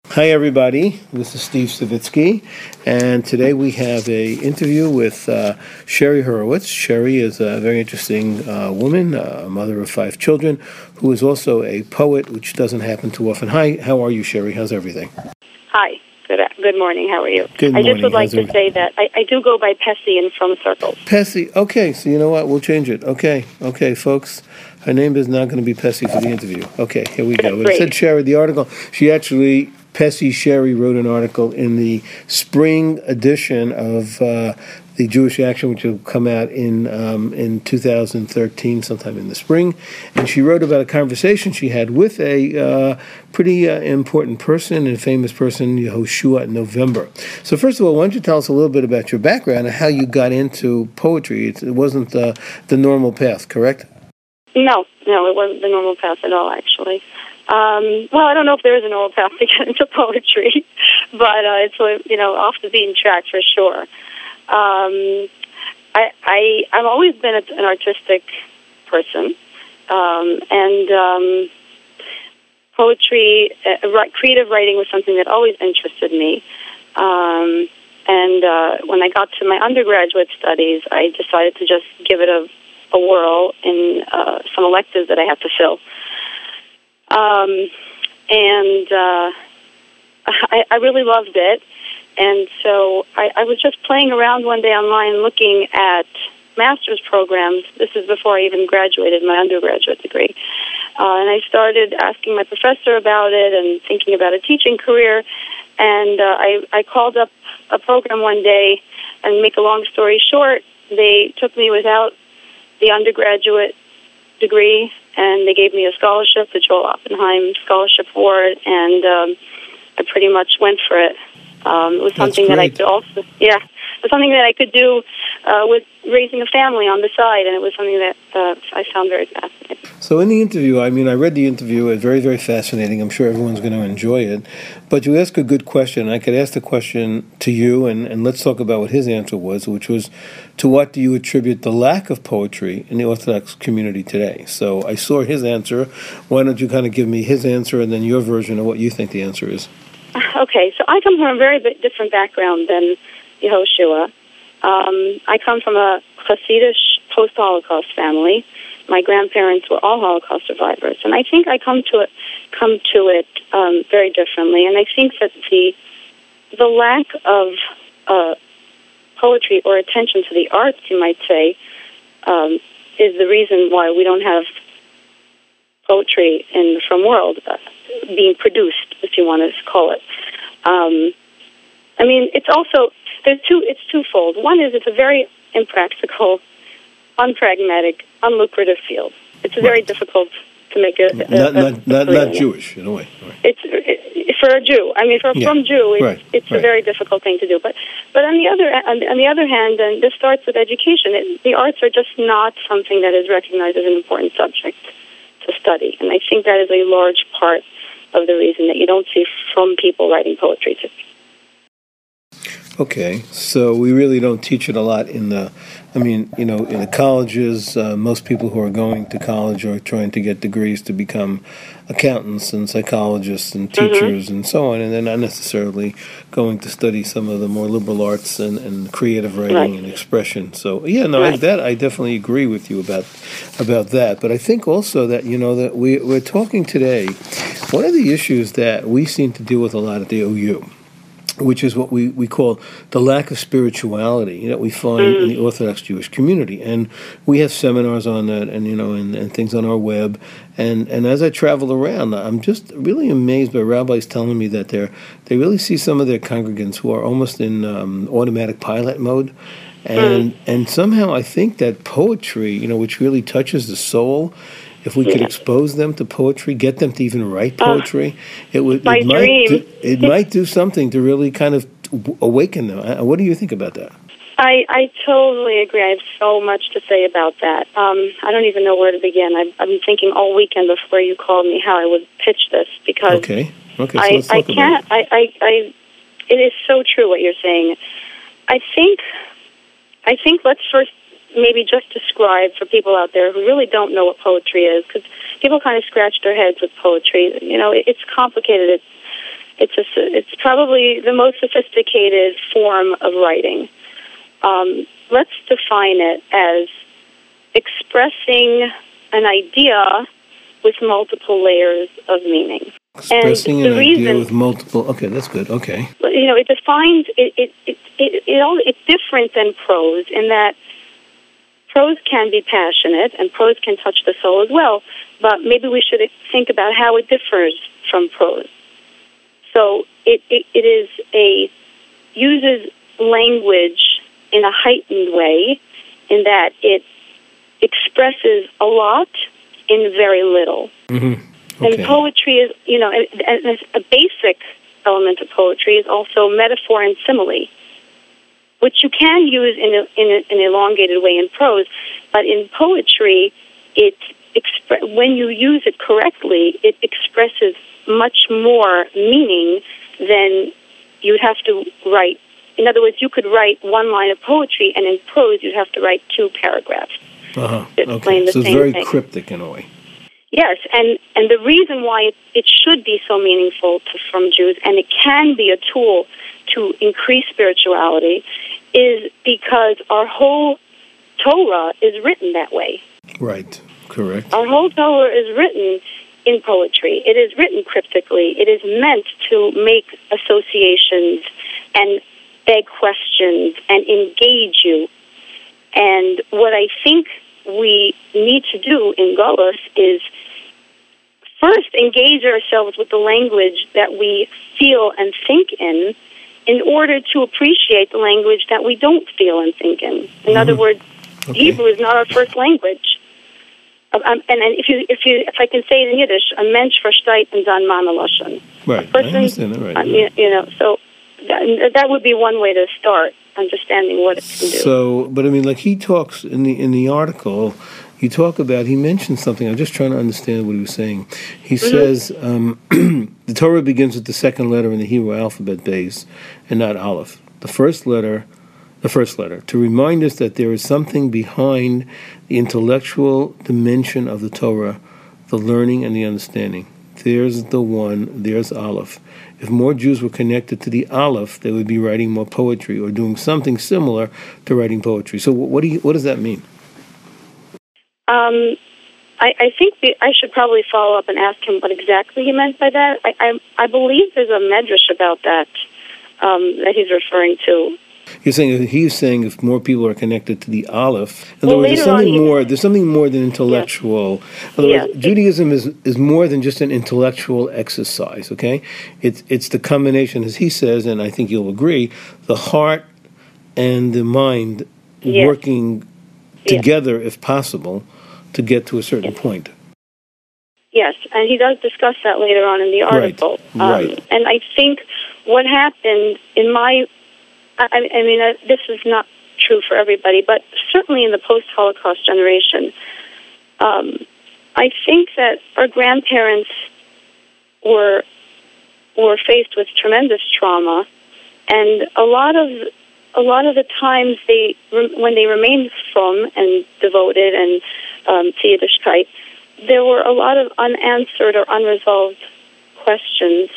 Hi, everybody. This is Steve Savitsky, and today we have a interview with Sherry Horowitz. Sherry is a very interesting woman, a mother of 5 children, who is also a poet, which doesn't happen too often. Hi, how are you, Sherry? How's everything? Hi. Good morning. How are you? Good morning. I just would like to say that I do go by Pessy in some circles. Pessy. Okay, so you know what? We'll change it. Okay, folks. Her name is not going to be Pessy for the interview. Okay, here we go. It said Sherry, the article. Pessy Sherry wrote an article in the spring edition of the Jewish Action, which will come out in 2013, sometime in the spring. And she wrote about a conversation she had with a pretty important person and famous person, Yehoshua, in November. So first of all, why don't you tell us a little bit about your background and how you got into poetry? It wasn't the normal path, correct? No, it wasn't the normal path at all, actually. Well, I don't know if there is a normal path to get into poetry, but it's off the beaten track for sure. I've always been an artistic person, and poetry, creative writing was something that always interested me. And when I got to my undergraduate studies, I decided to just give it a whirl in some electives that I had to fill. I really loved it. And so I was just playing around one day online looking at master's programs. This is before I even graduated my undergraduate degree. And I started asking my professor about it and thinking about a teaching career. And I called up a program one day, and make a long story short, they took me without the undergraduate degree, and they gave me a scholarship, the Joel Oppenheim Scholarship Award, and I pretty much went for it. It was something that I could also, it was something that I could do with raising a family on the side, and it was something that I found very fascinating. So in the interview, I read the interview. It's very, very fascinating. I'm sure everyone's going to enjoy it. But you ask a good question. I could ask the question to you, and let's talk about what his answer was, which was, to what do you attribute the lack of poetry in the Orthodox community today? So I saw his answer. Why don't you kind of give me his answer and then your version of what you think the answer is? Okay, so I come from a very different background than Yehoshua. I come from a Hasidic post-Holocaust family. My grandparents were all Holocaust survivors, and I think I come to it very differently. And I think that the lack of poetry or attention to the arts, you might say, is the reason why we don't have poetry in the frum world being produced, if you want to call it. It's also it's twofold. One is it's a very impractical, unpragmatic, unlucrative field. It's very difficult to make not Jewish in a way. Right. It's for a Jew. For a frum Jew, it's a very difficult thing to do. But on the other hand, and this starts with education. The arts are just not something that is recognized as an important subject to study, and I think that is a large part of the reason that you don't see frum people writing poetry today. Okay, so we really don't teach it a lot in the colleges. Most people who are going to college are trying to get degrees to become accountants and psychologists and teachers and so on, and they're not necessarily going to study some of the more liberal arts and creative writing and expression. So I definitely agree with you about that. But I think also that that we're talking today. One of the issues that we seem to deal with a lot at the OU, which is what we call the lack of spirituality that we find in the Orthodox Jewish community. And we have seminars on that and things on our web. And as I travel around, I'm just really amazed by rabbis telling me that they really see some of their congregants who are almost in automatic pilot mode. And somehow I think that poetry, which really touches the soul, if we could expose them to poetry, get them to even write poetry, it might do something to really kind of awaken them. What do you think about that? I totally agree. I have so much to say about that. I don't even know where to begin. I've been thinking all weekend before you called me how I would pitch this because okay. So let's talk about it. It is so true what you're saying. I think let's first maybe just describe for people out there who really don't know what poetry is, because people kind of scratch their heads with poetry. It's complicated. It's probably the most sophisticated form of writing. Let's define it as expressing an idea with multiple layers of meaning. Expressing an idea with multiple. Okay, that's good. Okay. It defines it's different than prose in that prose can be passionate and prose can touch the soul as well. But maybe we should think about how it differs from prose. So it uses language in a heightened way, in that it expresses a lot in very little. Mm-hmm. Okay. And poetry is, and a basic element of poetry is also metaphor and simile, which you can use in an elongated way in prose, but in poetry, when you use it correctly, it expresses much more meaning than you'd have to write. In other words, you could write one line of poetry, and in prose, you'd have to write 2 paragraphs. To explain the so it's same very thing. cryptic in a way. Yes, and the reason why it should be so meaningful from Jews, and it can be a tool to increase spirituality, is because our whole Torah is written that way. Right, correct. Our whole Torah is written in poetry. It is written cryptically. It is meant to make associations and beg questions and engage you. And what I think we need to do in Golos is first engage ourselves with the language that we feel and think in order to appreciate the language that we don't feel and think in. In other words, Hebrew is not our first language. And if I can say it in Yiddish, a Mensch versteht in seinem Lashon. Right, I understand that, right. So that would be one way to start understanding what it can do. So, but I mean, like he talks in the article, he mentions something. I'm just trying to understand what he was saying. He says the Torah begins with the second letter in the Hebrew alphabet base, and not Aleph. The first letter, to remind us that there is something behind the intellectual dimension of the Torah, the learning and the understanding. There's the one, there's Aleph. If more Jews were connected to the Aleph, they would be writing more poetry or doing something similar to writing poetry. So what does that mean? I think I should probably follow up and ask him what exactly he meant by that. I believe there's a medrash about that that he's referring to. He's saying if more people are connected to the Aleph, in other words, there's something more than intellectual. In other words, Judaism is more than just an intellectual exercise, okay? It's the combination, as he says, and I think you'll agree, the heart and the mind working together, if possible, to get to a certain point. Yes, and he does discuss that later on in the article. Right. And I think what happened in this is not true for everybody, but certainly in the post-Holocaust generation, I think that our grandparents were faced with tremendous trauma, and a lot of the times when they remained frum and devoted and to Yiddishkeit, there were a lot of unanswered or unresolved questions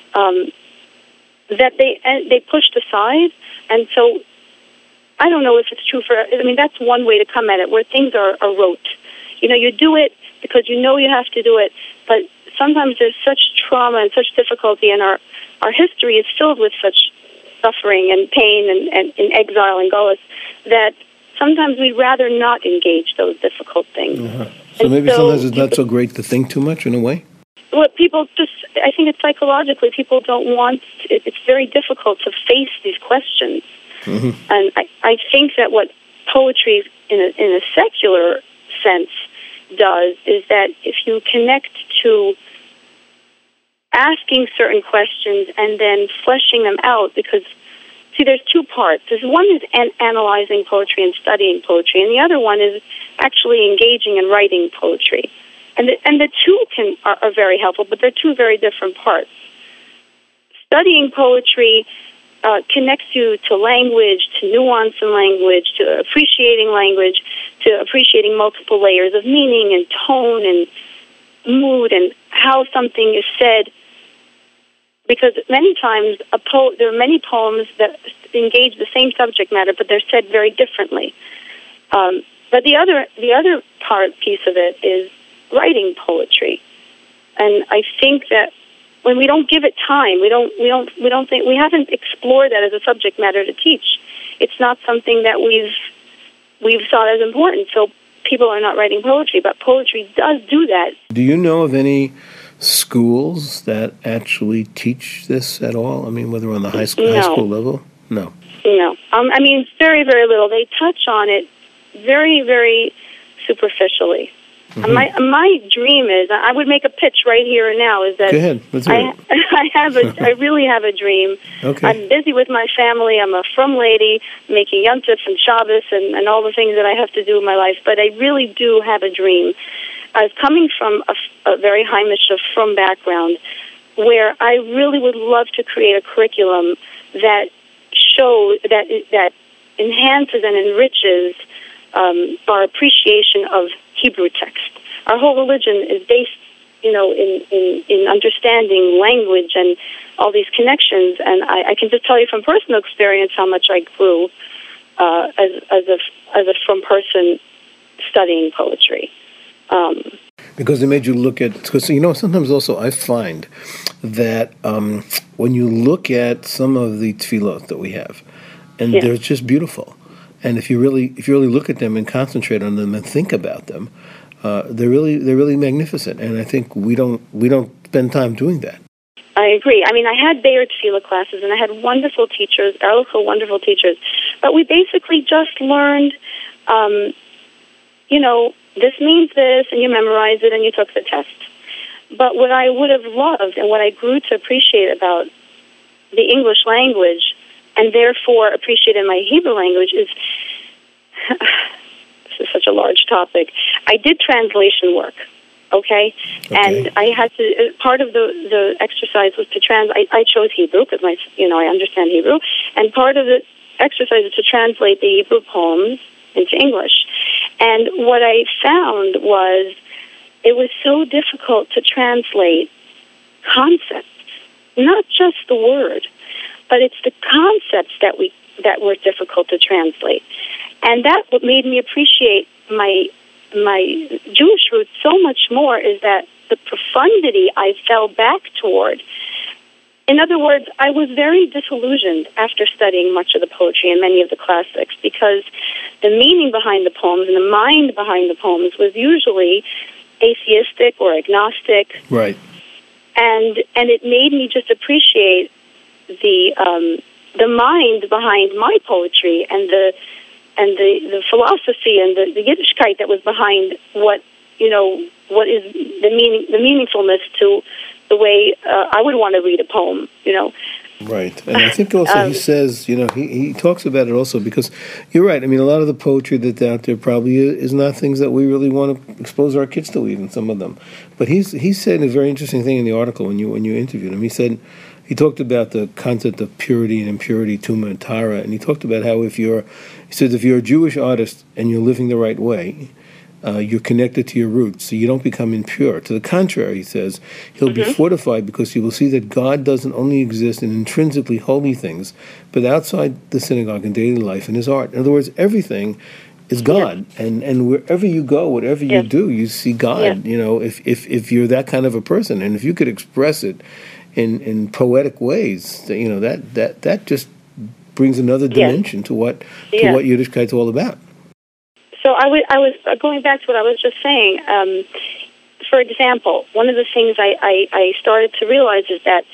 that they pushed aside. And so I don't know if it's true that's one way to come at it, where things are rote. You do it because you have to do it, but sometimes there's such trauma and such difficulty, and our history is filled with such suffering and pain and in exile and Golos that sometimes we'd rather not engage those difficult things. Uh-huh. So maybe sometimes it's not so great to think too much in a way? Well, I think it's psychologically, people don't want, it's very difficult to face these questions. Mm-hmm. And I think that what poetry in a secular sense does is that if you connect to asking certain questions and then fleshing them out, because, see, there's 2 parts. One is analyzing poetry and studying poetry, and the other one is actually engaging and writing poetry. And the 2 are very helpful, but they're 2 very different parts. Studying poetry connects you to language, to nuance in language, to appreciating language, to appreciating multiple layers of meaning and tone and mood and how something is said because many times there are many poems that engage the same subject matter, but they're said very differently. But the other piece of it is writing poetry, and I think that when we don't give it time, we haven't explored that as a subject matter to teach. It's not something that we've thought as important. So people are not writing poetry, but poetry does do that. Do you know of any schools that actually teach this at all? I mean, whether on the high school level? No. I mean, very, very little. They touch on it very, very superficially. Mm-hmm. My dream is, I would make a pitch right here and now, is that go ahead. Let's hear it. I really have a dream. Okay. I'm busy with my family. I'm a frum lady, making Yom Tov and Shabbos and all the things that I have to do in my life. But I really do have a dream. I was coming from a very Heimish frum background, where I really would love to create a curriculum that that enhances and enriches our appreciation of Hebrew text. Our whole religion is based, in understanding language and all these connections. And I can just tell you from personal experience how much I grew as a frum person studying poetry. Because it made you look at, because sometimes also I find that when you look at some of the tefillot that we have, and they're just beautiful. And if you really look at them and concentrate on them and think about them, they're really magnificent. And I think we don't spend time doing that. I agree. I mean, I had Be'er Tefillah classes, and I had wonderful teachers, wonderful teachers. But we basically just learned, this means this, and you memorize it, and you took the test. But what I would have loved, and what I grew to appreciate about the English language, and therefore appreciate in my Hebrew language, is this is such a large topic. I did translation work, okay? And I had to, part of the exercise was to I chose Hebrew because I understand Hebrew, and part of the exercise is to translate the Hebrew poems into English. And what I found was it was so difficult to translate concepts, not just the word, but it's the concepts that were difficult to translate. And that what made me appreciate my Jewish roots so much more, is that the profundity I fell back toward. In other words, I was very disillusioned after studying much of the poetry and many of the classics, because the meaning behind the poems and the mind behind the poems was usually atheistic or agnostic. Right. And it made me just appreciate the mind behind my poetry and the philosophy and the Yiddishkeit that was behind what is the meaningfulness to the way I would want to read a poem, Right. And I think also he says, he talks about it also because you're right. I mean, a lot of the poetry that's out there probably is not things that we really want to expose our kids to, even some of them. But he said a very interesting thing in the article when you interviewed him. He talked about the concept of purity and impurity, Tuma and Tara, and he talked about how if you're a Jewish artist and you're living the right way, you're connected to your roots, so you don't become impure. To the contrary, he says, he'll be fortified because he will see that God doesn't only exist in intrinsically holy things, but outside the synagogue and daily life in his art. In other words, everything is God, and wherever you go, whatever you do, you see God. If you're that kind of a person, and if you could express it in poetic ways, that just brings another dimension to what Yiddishkeit's all about. So I was going back to what I was just saying. For example, one of the things I started to realize is that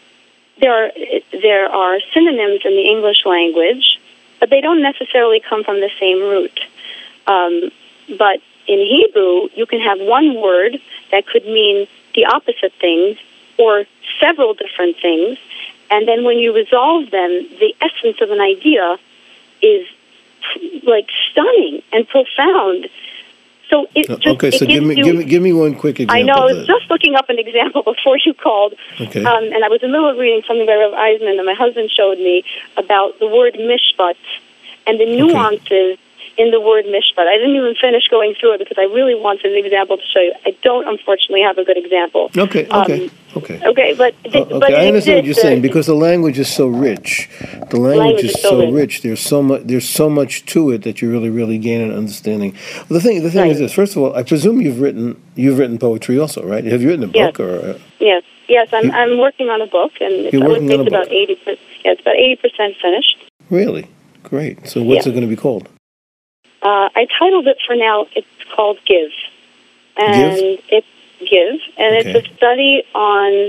there are synonyms in the English language, but they don't necessarily come from the same root. But in Hebrew, you can have one word that could mean the opposite things or several different things, and then when you resolve them, the essence of an idea is like stunning and profound. So give me one quick example. I know. I was just looking up an example before you called. Okay. And I was in the middle of reading something by Rav Eisman, and my husband showed me about the word mishpat and the nuances in the word mishpat. I didn't even finish going through it because I really wanted an example to show you. I don't, unfortunately, have a good example. Okay. Okay, but I understand what you're saying because the language is so rich. The language is so rich. There's so much to it that you really gain an understanding. Well, the thing is this. First of all, I presume you've written poetry also, right? Have you written a book or? Yes. I'm working on a book, and it's about 80%. Yeah, it's about 80% finished. Really? Great. So what's it going to be called? I titled it for now. It's called Give, and it's a study on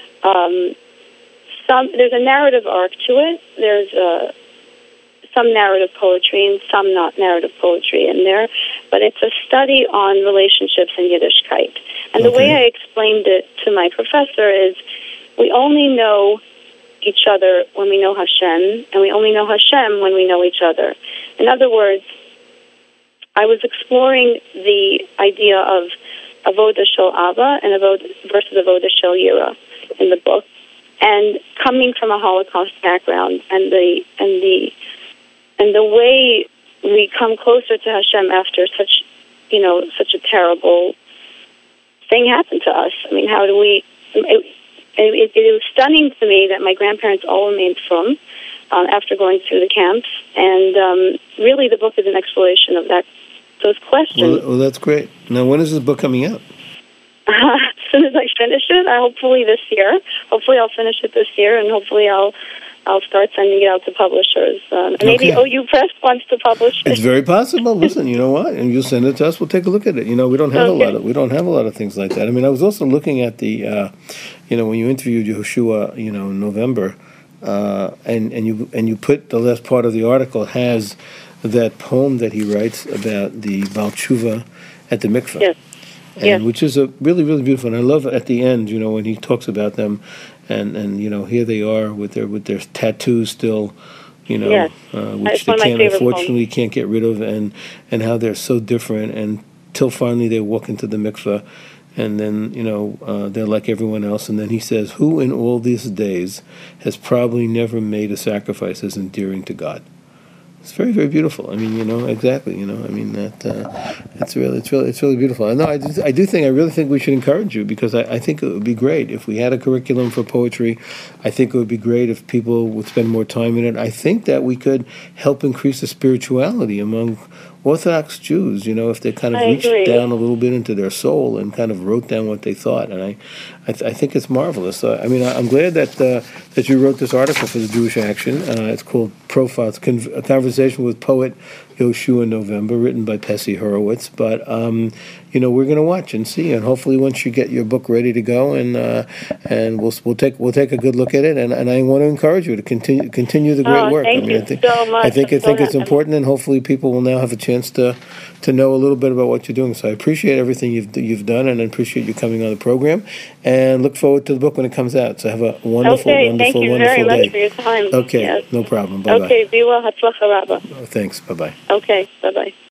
There's a narrative arc to it. There's some narrative poetry and some not narrative poetry in there, but it's a study on relationships in Yiddishkeit. And the way I explained it to my professor is, we only know each other when we know Hashem, and we only know Hashem when we know each other. In other words, I was exploring the idea of Avodah Shel Abba and versus Avodah Shel Yira in the book, and coming from a Holocaust background, and the way we come closer to Hashem after such a terrible thing happened to us. I mean, how do we? It was stunning to me that my grandparents all remained from after going through the camps, and really, the book is an exploration of those questions. Well, that's great. Now, when is this book coming out? As soon as I finish it, hopefully this year. Hopefully, I'll finish it this year, and hopefully, I'll start sending it out to publishers. Maybe OU Press wants to publish it. It's very possible. Listen, you know what? And you'll send it to us. We'll take a look at it. We don't have a lot of things like that. I mean, I was also looking at the, when you interviewed Yehoshua, in November, and you put the last part of the article has that poem that he writes about the Baal Tshuva at the mikveh. Yes. And which is a really, really beautiful. And I love at the end, when he talks about them, and here they are with their tattoos still, which they unfortunately can't get rid of, and how they're so different, and till finally they walk into the mikveh, and then they're like everyone else. And then he says, "Who in all these days has probably never made a sacrifice as endearing to God?" It's very, very beautiful. I mean, exactly. I mean it's really beautiful. I really think we should encourage you, because I think it would be great if we had a curriculum for poetry. I think it would be great if people would spend more time in it. I think that we could help increase the spirituality among Orthodox Jews, if they kind of reached down a little bit into their soul and kind of wrote down what they thought. And I think it's marvelous. I'm glad that you wrote this article for the Jewish Action. It's called Profiles, a Conversation with Poet Yehoshua November, written by Pessi Horowitz. But we're going to watch and see, and hopefully once you get your book ready to go, and we'll take a good look at it. And I want to encourage you to continue the great work. Thank you so much. I think it's important, and hopefully people will now have a chance to know a little bit about what you're doing. So I appreciate everything you've done, and I appreciate you coming on the program, and look forward to the book when it comes out. So have a wonderful, wonderful, thank you wonderful very day. much for your time. Okay, yes. No problem. Bye-bye. Okay, be well. Hatzlacha Rabbah. Thanks. Bye-bye. Okay, bye-bye.